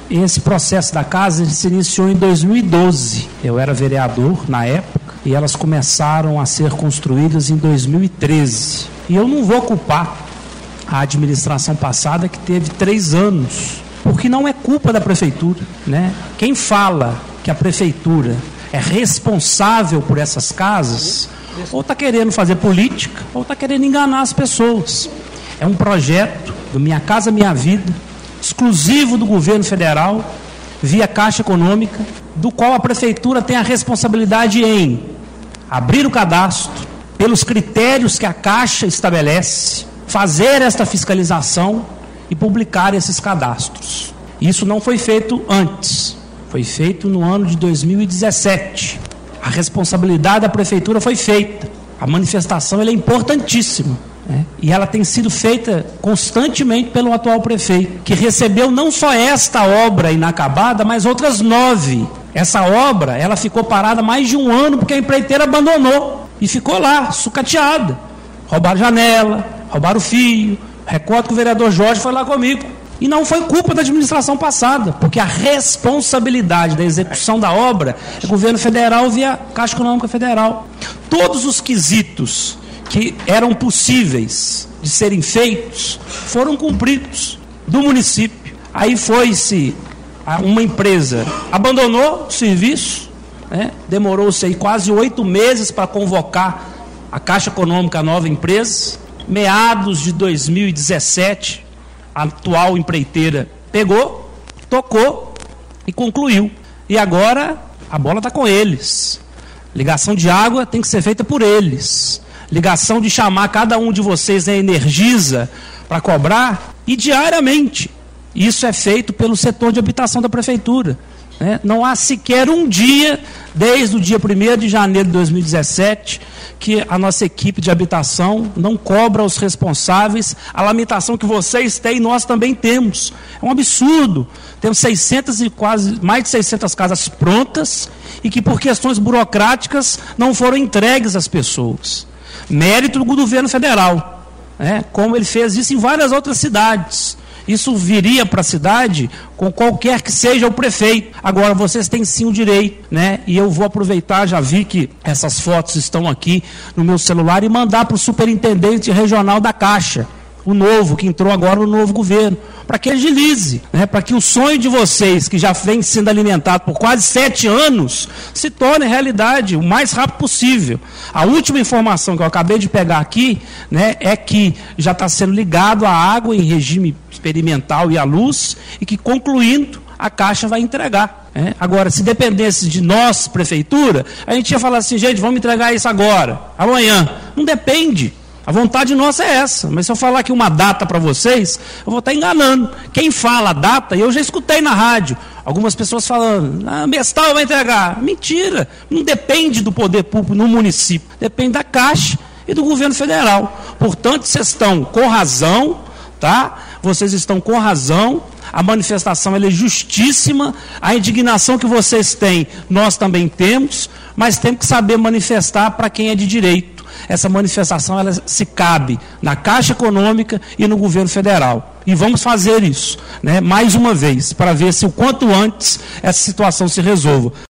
Esse processo da casa se iniciou em 2012. Eu era vereador na época e elas começaram a ser construídas em 2013. E eu não vou culpar a administração passada, que teve 3 anos, porque não é culpa da prefeitura, né? Quem fala que a prefeitura é responsável por essas casas, ou está querendo fazer política, ou está querendo enganar as pessoas. É um projeto do Minha Casa Minha Vida, exclusivo do governo federal, via Caixa Econômica, do qual a prefeitura tem a responsabilidade em abrir o cadastro, pelos critérios que a Caixa estabelece, fazer esta fiscalização e publicar esses cadastros. Isso não foi feito antes, foi feito no ano de 2017. A responsabilidade da prefeitura foi feita. A manifestação ela é importantíssima, né? E ela tem sido feita constantemente pelo atual prefeito, que recebeu não só esta obra inacabada, mas outras 9. Essa obra ela ficou parada mais de 1 ano porque a empreiteira abandonou e ficou lá, sucateada. Roubaram janela, roubaram o fio. Recordo que o vereador Jorge foi lá comigo. E não foi culpa da administração passada, porque a responsabilidade da execução da obra é o governo federal via Caixa Econômica Federal. Todos os quesitos que eram possíveis de serem feitos foram cumpridos do município. Aí foi-se uma empresa, abandonou o serviço, né? Demorou-se aí quase 8 meses para convocar a Caixa Econômica, a nova empresa. Meados de 2017, a atual empreiteira pegou, tocou e concluiu. E agora a bola está com eles. Ligação de água tem que ser feita por eles. Ligação de chamar cada um de vocês na Energisa para cobrar, e diariamente. Isso é feito pelo setor de habitação da prefeitura, né? Não há sequer um dia, desde o dia 1º de janeiro de 2017, que a nossa equipe de habitação não cobra aos responsáveis a lamentação que vocês têm e nós também temos. É um absurdo. Temos 600 e quase mais de 600 casas prontas e que por questões burocráticas não foram entregues às pessoas. Mérito do governo federal, né? Como ele fez isso em várias outras cidades. Isso viria para a cidade com qualquer que seja o prefeito. Agora, vocês têm sim o direito, né? E eu vou aproveitar, já vi que essas fotos estão aqui no meu celular, e mandar para o superintendente regional da Caixa, o novo, que entrou agora no novo governo, para que agilize, né? Para que o sonho de vocês, que já vem sendo alimentado por quase 7 anos, se torne realidade o mais rápido possível. A última informação que eu acabei de pegar aqui, né, é que já está sendo ligado a água em regime experimental e a luz, e que, concluindo, a Caixa vai entregar, né? Agora, se dependesse de nós, prefeitura, a gente ia falar assim, gente, vamos entregar isso agora, amanhã. Não depende. A vontade nossa é essa, mas se eu falar aqui uma data para vocês, eu vou estar enganando. Quem fala a data, eu já escutei na rádio, algumas pessoas falando, Mestal vai entregar. Mentira, não depende do poder público no município, depende da Caixa e do governo federal. Portanto, vocês estão com razão, tá? Vocês estão com razão, a manifestação ela é justíssima, a indignação que vocês têm, nós também temos, mas temos que saber manifestar para quem é de direito. Essa manifestação ela se cabe na Caixa Econômica e no governo federal. E vamos fazer isso, né, mais uma vez, para ver se o quanto antes essa situação se resolva.